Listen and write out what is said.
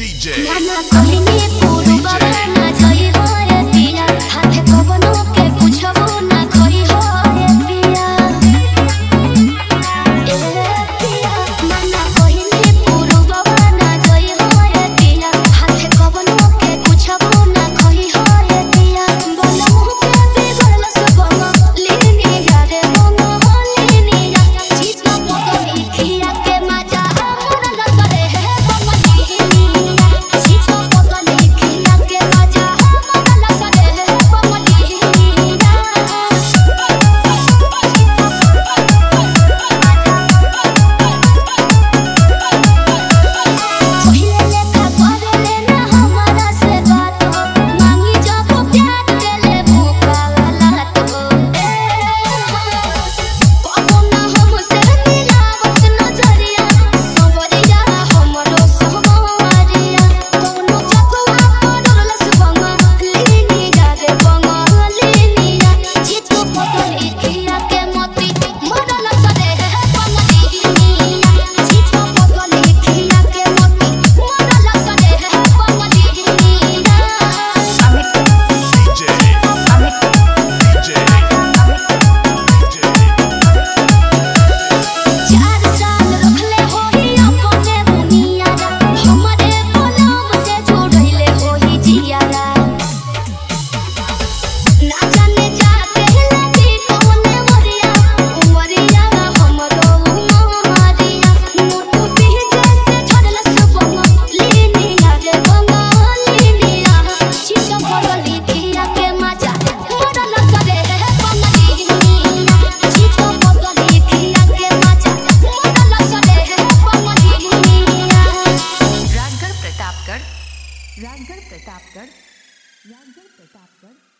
DJ नाना कहनी पूर्व ना जई होए पिया हाथे कवनो के कुछबो ना खई होए पिया ए पिया नाना कहनी पूर्व ना जई होए पिया हाथे कवनो के कुछबो ना खई होए पिया बोला मुह के बिगड़ल सब लीनी यारे मोनो लीनी या चीज ना पगली खिया के मजा हमरा न करे है बमली राजगढ़ प्रतापगढ़।